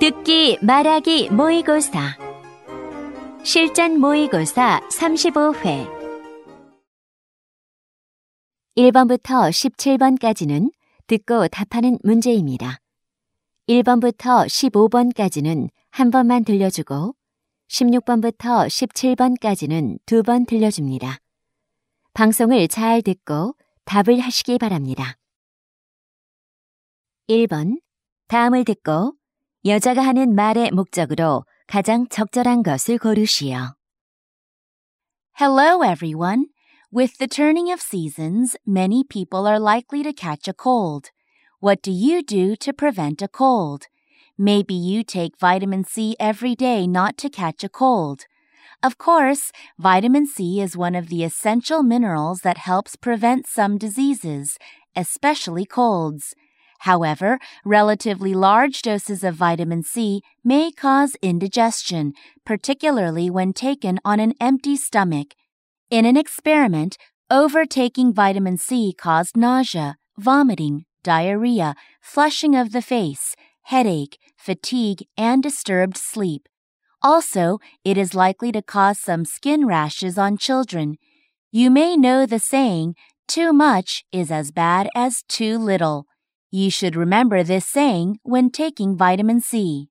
듣기 말하기 모의고사 실전 모의고사 35회 1번부터 17번까지는 듣고 답하는 문제입니다. 1번부터 15번까지는 한 번만 들려주고 16번부터 17번까지는 두 번 들려줍니다. 방송을 잘 듣고 답을 하시기 바랍니다. 1번, 다음을 듣고 여자가 하는 말의 목적으로 가장 적절한 것을 고르시오. Hello, everyone. With the turning of seasons, many people are likely to catch a cold. What do you do to prevent a cold? Maybe you take vitamin C every day not to catch a cold. Of course, vitamin C is one of the essential minerals that helps prevent some diseases, especially colds. However, relatively large doses of vitamin C may cause indigestion, particularly when taken on an empty stomach. In an experiment, overtaking vitamin C caused nausea, vomiting, diarrhea, flushing of the face, headache, fatigue, and disturbed sleep. Also, it is likely to cause some skin rashes on children. You may know the saying, too much is as bad as too little. You should remember this saying when taking vitamin C.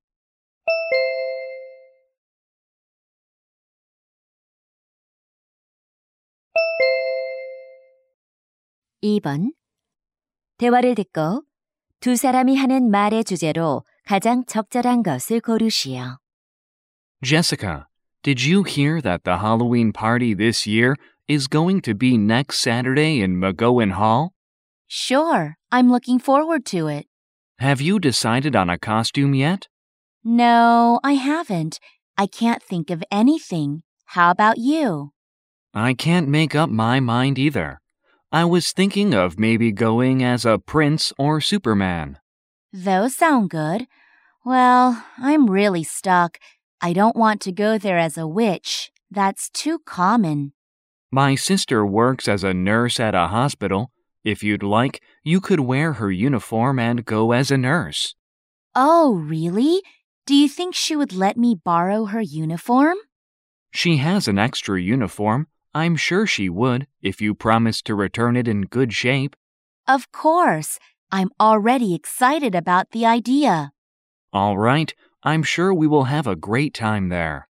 (2번) 대화를 듣고 두 사람이 하는 말의 주제로 가장 적절한 것을 고르시오. Jessica, did you hear that the Halloween party this year is going to be next Saturday in McGowan Hall? Sure, I'm looking forward to it. Have you decided on a costume yet? No, I haven't. I can't think of anything. How about you? I can't make up my mind either. I was thinking of maybe going as a prince or Superman. Those sound good. Well, I'm really stuck. I don't want to go there as a witch. That's too common. My sister works as a nurse at a hospital. If you'd like, you could wear her uniform and go as a nurse. Oh, really? Do you think she would let me borrow her uniform? She has an extra uniform. I'm sure she would, if you promise to return it in good shape. Of course. I'm already excited about the idea. All right. I'm sure we will have a great time there.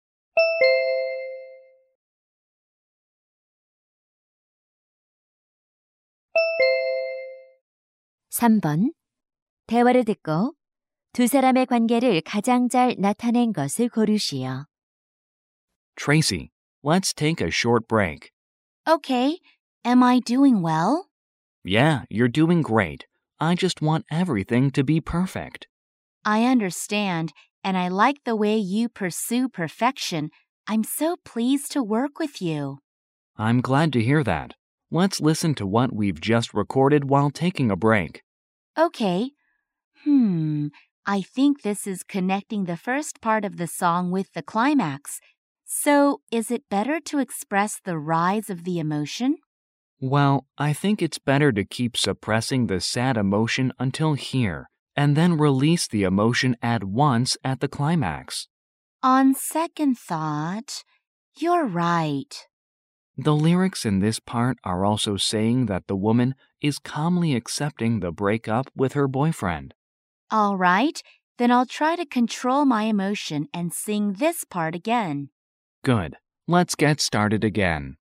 (3번) 대화를 듣고 두 사람의 관계를 가장 잘 나타낸 것을 고르시오. Tracy, let's take a short break. Okay. Am I doing well? Yeah, you're doing great. I just want everything to be perfect. I understand, and I like the way you pursue perfection. I'm so pleased to work with you. I'm glad to hear that. Let's listen to what we've just recorded while taking a break. Okay. I think this is connecting the first part of the song with the climax. So, is it better to express the rise of the emotion? Well, I think it's better to keep suppressing the sad emotion until here, and then release the emotion at once at the climax. On second thought, you're right. The lyrics in this part are also saying that the woman is calmly accepting the breakup with her boyfriend. All right, then I'll try to control my emotion and sing this part again. Good. Let's get started again.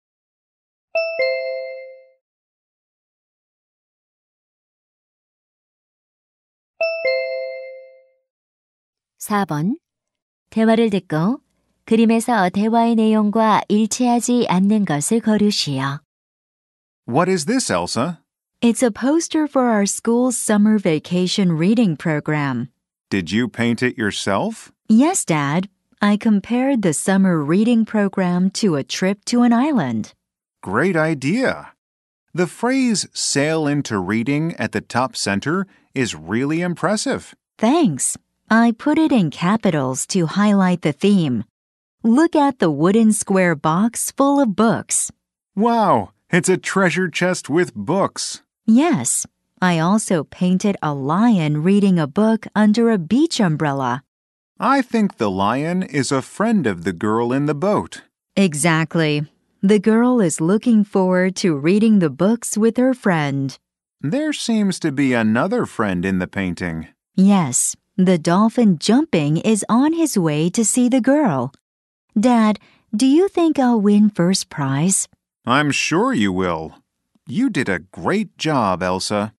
(4번) 대화를 듣고 그림에서 대화의 내용과 일치하지 않는 것을 고르시오. What is this, Elsa? It's a poster for our school's summer vacation reading program. Did you paint it yourself? Yes, Dad. I compared the summer reading program to a trip to an island. Great idea. The phrase sail into reading at the top center is really impressive. Thanks. I put it in capitals to highlight the theme. Look at the wooden square box full of books. Wow, it's a treasure chest with books. Yes. I also painted a lion reading a book under a beach umbrella. I think the lion is a friend of the girl in the boat. Exactly. The girl is looking forward to reading the books with her friend. There seems to be another friend in the painting. Yes, the dolphin jumping is on his way to see the girl. Dad, do you think I'll win first prize? I'm sure you will. You did a great job, Elsa.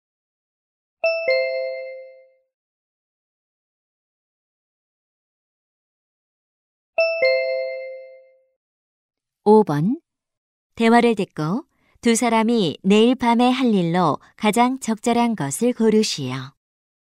(5번) 대화를 듣고 두 사람이 내일 밤에 할 일로 가장 적절한 것을 고르시오.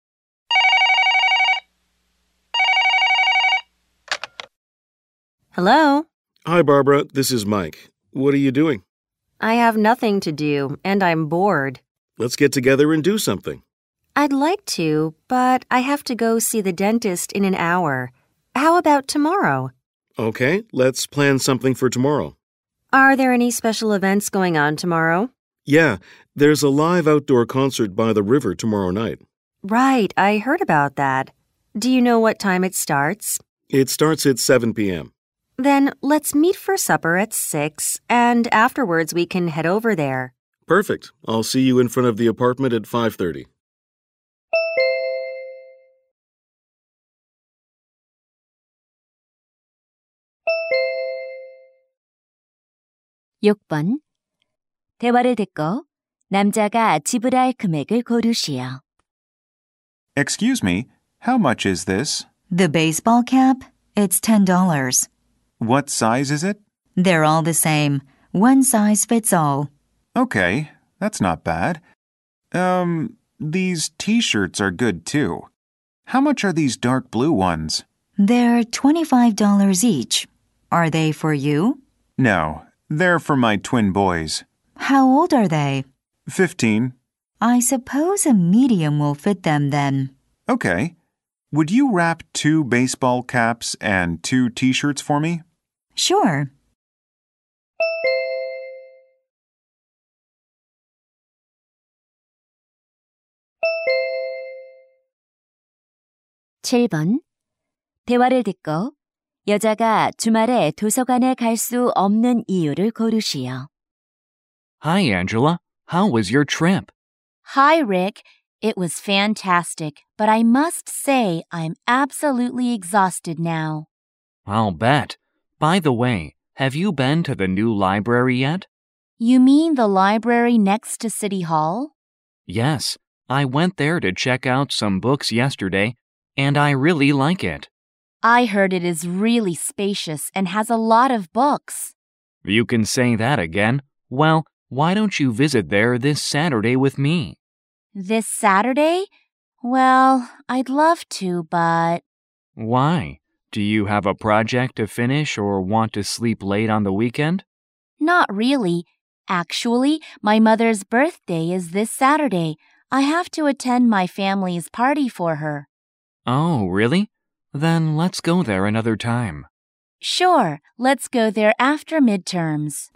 Hello. Hi, Barbara. This is Mike. What are you doing? I have nothing to do, and I'm bored. Let's get together and do something. I'd like to, but I have to go see the dentist in an hour. How about tomorrow? Okay, let's plan something for tomorrow. Are there any special events going on tomorrow? Yeah, there's a live outdoor concert by the river tomorrow night. Right, I heard about that. Do you know what time it starts? It starts at 7 p.m. Then let's meet for supper at 6, and afterwards we can head over there. Perfect. I'll see you in front of the apartment at 5:30. (6번) 대화를 듣고 남자가 지불할 금액을 고르시오. Excuse me, how much is this? The baseball cap? It's $10. What size is it? They're all the same. One size fits all. Okay, that's not bad. These t-shirts are good too. How much are these dark blue ones? They're $25 each. Are they for you? No, they're for my twin boys. How old are they? 15. I suppose a medium will fit them then. Okay. Would you wrap 2 baseball caps and 2 t-shirts for me? Sure. (7번) 대화를 듣고 여자가 주말에 도서관에 갈 수 없는 이유를 고르시오. Hi, Angela. How was your trip? Hi, Rick. It was fantastic, but I must say I'm absolutely exhausted now. I'll bet. By the way, have you been to the new library yet? You mean the library next to City Hall? Yes, I went there to check out some books yesterday, and I really like it. I heard it is really spacious and has a lot of books. You can say that again. Well, why don't you visit there this Saturday with me? This Saturday? Well, I'd love to, but... Why? Do you have a project to finish or want to sleep late on the weekend? Not really. Actually, my mother's birthday is this Saturday. I have to attend my family's party for her. Oh, really? Then let's go there another time. Sure, let's go there after midterms.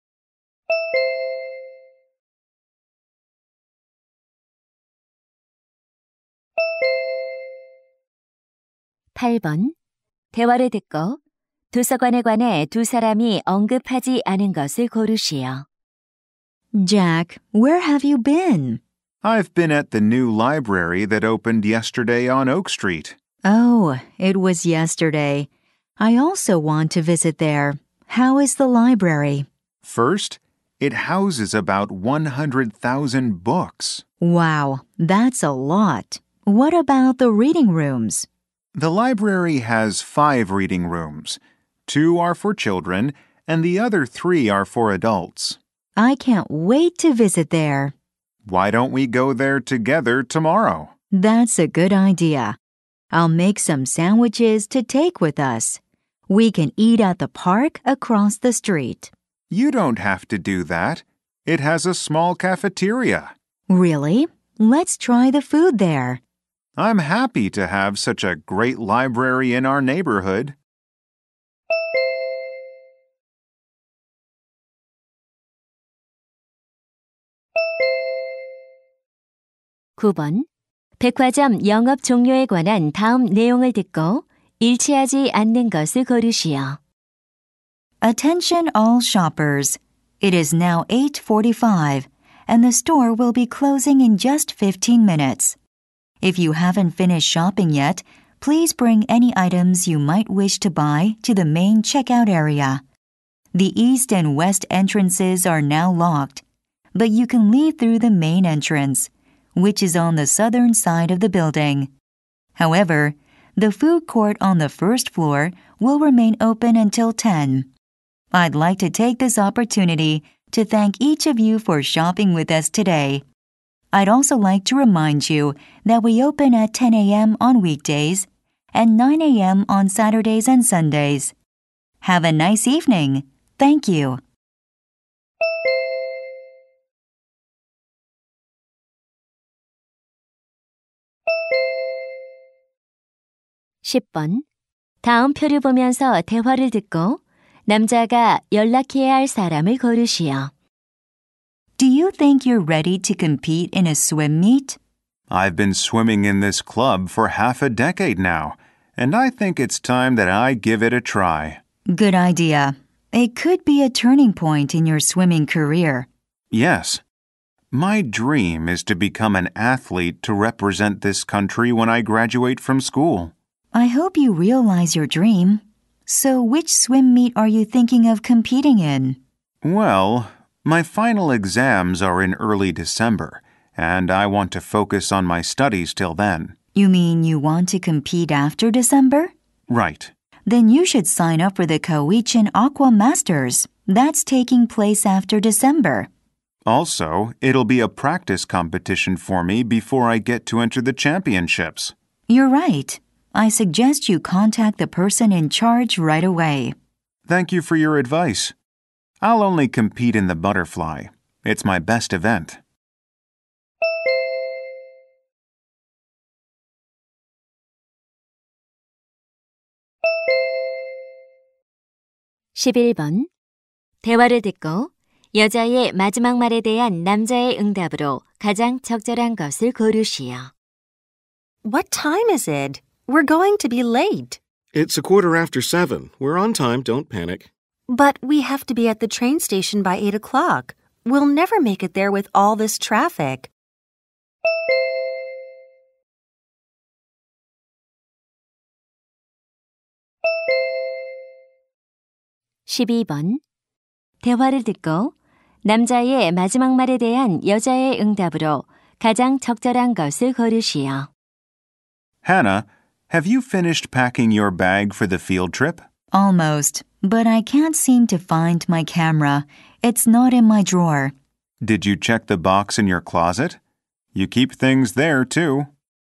(8번) 대화를 듣고 도서관에 관해 두 사람이 언급하지 않은 것을 고르시오. Jack, where have you been? I've been at the new library that opened yesterday on Oak Street. Oh, it was yesterday. I also want to visit there. How is the library? First, it houses about 100,000 books. Wow, that's a lot. What about the reading rooms? The library has 5 reading rooms. 2 are for children, and the other 3 are for adults. I can't wait to visit there. Why don't we go there together tomorrow? That's a good idea. I'll make some sandwiches to take with us. We can eat at the park across the street. You don't have to do that. It has a small cafeteria. Really? Let's try the food there. I'm happy to have such a great library in our neighborhood. (9번) 백화점 영업 종료에 관한 다음 내용을 듣고 일치하지 않는 것을 고르시오. Attention all shoppers. It is now 8:45 and the store will be closing in just 15 minutes. If you haven't finished shopping yet, please bring any items you might wish to buy to the main checkout area. The east and west entrances are now locked, but you can leave through the main entrance, which is on the southern side of the building. However, the food court on the first floor will remain open until 10. I'd like to take this opportunity to thank each of you for shopping with us today. I'd also like to remind you that we open at 10 a.m. on weekdays and 9 a.m. on Saturdays and Sundays. Have a nice evening. Thank you. (10번) 다음 표를 보면서 대화를 듣고 남자가 연락해야 할 사람을 고르시오. Do you think you're ready to compete in a swim meet? I've been swimming in this club for half a decade now, and I think it's time that I give it a try. Good idea. It could be a turning point in your swimming career. Yes. My dream is to become an athlete to represent this country when I graduate from school. I hope you realize your dream. So which swim meet are you thinking of competing in? Well, my final exams are in early December, and I want to focus on my studies till then. You mean you want to compete after December? Right. Then you should sign up for the Cowichan Aqua Masters. That's taking place after December. Also, it'll be a practice competition for me before I get to enter the championships. You're right. I suggest you contact the person in charge right away. Thank you for your advice. I'll only compete in the butterfly. It's my best event. (11번) 대화를 듣고 여자의 마지막 말에 대한 남자의 응답으로 가장 적절한 것을 고르시오. What time is it? We're going to be late. It's 7:15. We're on time, don't panic. But we have to be at the train station by 8 o'clock. We'll never make it there with all this traffic. (12번) 대화를 듣고 남자의 마지막 말에 대한 여자의 응답으로 가장 적절한 것을 고르시오. Hannah, have you finished packing your bag for the field trip? Almost, but I can't seem to find my camera. It's not in my drawer. Did you check the box in your closet? You keep things there, too.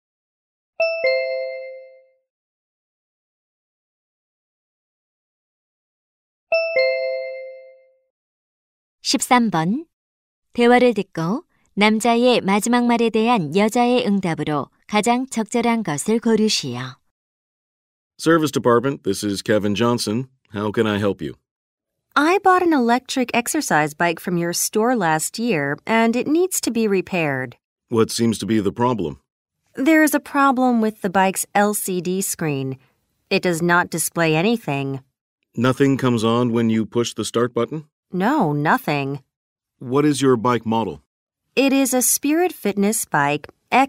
(13번) 대화를 듣고 남자의 마지막 말에 대한 여자의 응답으로 가장 적절한 것을 고르시오. Service Department, this is Kevin Johnson. How can I help you? I bought an electric exercise bike from your store last year, and it needs to be repaired. What seems to be the problem? There is a problem with the bike's LCD screen. It does not display anything. Nothing comes on when you push the start button? No, nothing. What is your bike model? It is a Spirit Fitness bike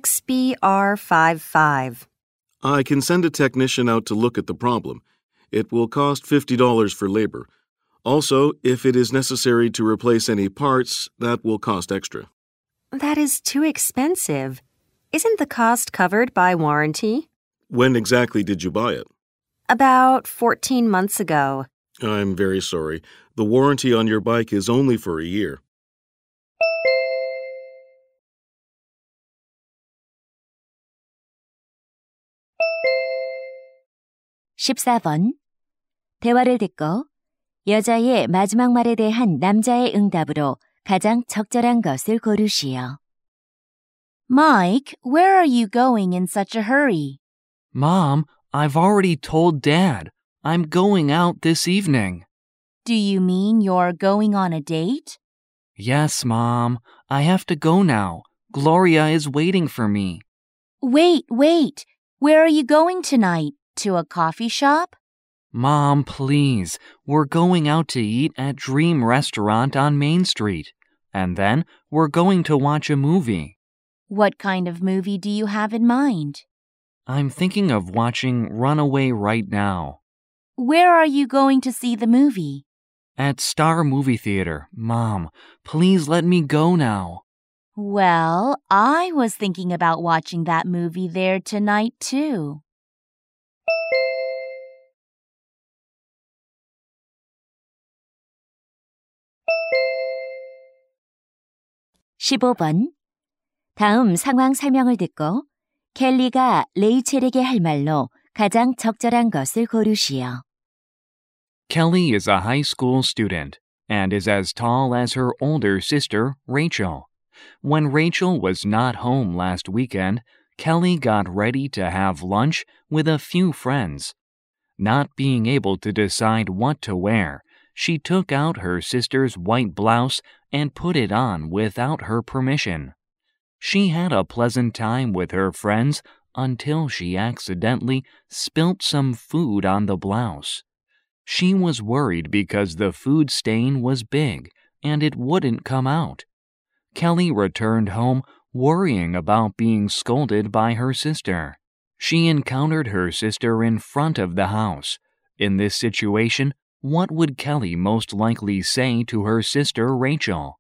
XBR55. I can send a technician out to look at the problem. It will cost $50 for labor. Also, if it is necessary to replace any parts, that will cost extra. That is too expensive. Isn't the cost covered by warranty? When exactly did you buy it? About 14 months ago. I'm very sorry. The warranty on your bike is only for a year. (14번) 대화를 듣고 여자의 마지막 말에 대한 남자의 응답으로 가장 적절한 것을 고르시오. Mike, where are you going in such a hurry? Mom, I've already told Dad. I'm going out this evening. Do you mean you're going on a date? Yes, Mom. I have to go now. Gloria is waiting for me. Wait. Where are you going tonight? To a coffee shop? Mom, please. We're going out to eat at Dream Restaurant on Main Street. And then we're going to watch a movie. What kind of movie do you have in mind? I'm thinking of watching Runaway right now. Where are you going to see the movie? At Star Movie Theater. Mom, please let me go now. Well, I was thinking about watching that movie there tonight, too. (15번) 다음 상황 설명을 듣고 켈리가 레이첼에게 할 말로 가장 적절한 것을 고르시오. Kelly is a high school student and is as tall as her older sister, Rachel. When Rachel was not home last weekend, Kelly got ready to have lunch with a few friends. Not being able to decide what to wear, she took out her sister's white blouse and put it on without her permission. She had a pleasant time with her friends until she accidentally spilt some food on the blouse. She was worried because the food stain was big and it wouldn't come out. Kelly returned home worrying about being scolded by her sister. She encountered her sister in front of the house. In this situation, what would Kelly most likely say to her sister Rachel?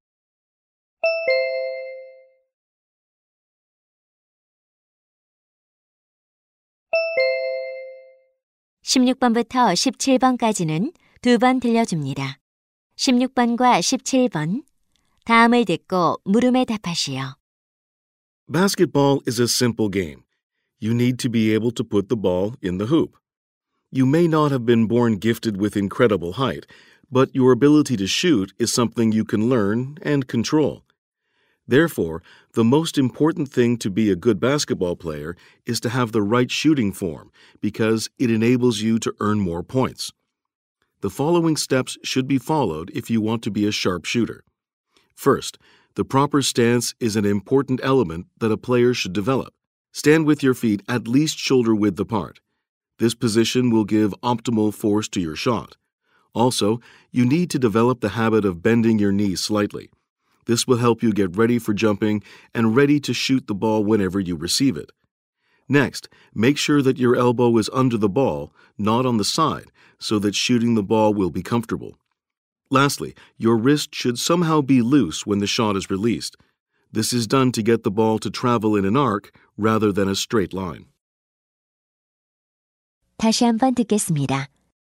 (16번부터 17번까지는 두 번 들려줍니다. 16번과 17번 다음을 듣고 물음에 답하시오. Basketball is a simple game. You need to be able to put the ball in the hoop. You may not have been born gifted with incredible height, but your ability to shoot is something you can learn and control. Therefore, the most important thing to be a good basketball player is to have the right shooting form because it enables you to earn more points. The following steps should be followed if you want to be a sharp shooter. First, the proper stance is an important element that a player should develop. Stand with your feet at least shoulder width apart. This position will give optimal force to your shot. Also, you need to develop the habit of bending your knees slightly. This will help you get ready for jumping and ready to shoot the ball whenever you receive it. Next, make sure that your elbow is under the ball, not on the side, so that shooting the ball will be comfortable. Lastly, your wrist should somehow be loose when the shot is released. This is done to get the ball to travel in an arc rather than a straight line. 다시 한번 듣겠습니다.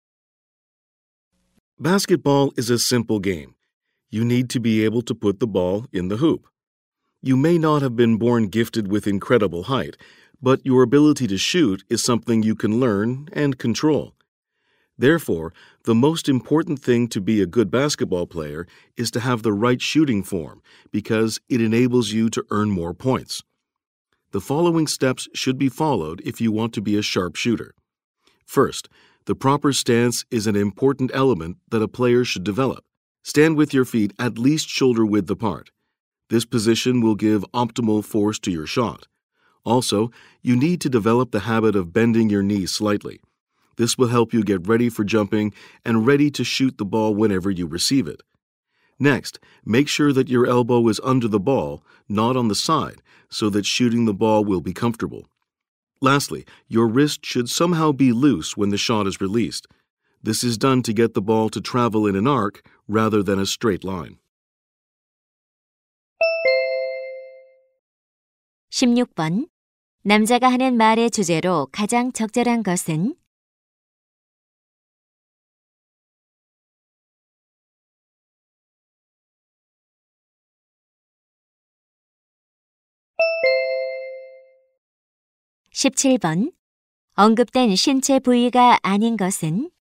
Basketball is a simple game. You need to be able to put the ball in the hoop. You may not have been born gifted with incredible height, but your ability to shoot is something you can learn and control. Therefore, the most important thing to be a good basketball player is to have the right shooting form because it enables you to earn more points. The following steps should be followed if you want to be a sharp shooter. First, the proper stance is an important element that a player should develop. Stand with your feet at least shoulder width apart. This position will give optimal force to your shot. Also, you need to develop the habit of bending your knees slightly. This will help you get ready for jumping and ready to shoot the ball whenever you receive it. Next, make sure that your elbow is under the ball, not on the side, so that shooting the ball will be comfortable. Lastly, your wrist should somehow be loose when the shot is released. This is done to get the ball to travel in an arc rather than a straight line. 16번 남자가 하는 말의 주제로 가장 적절한 것은 (17번) 언급된 신체 부위가 아닌 것은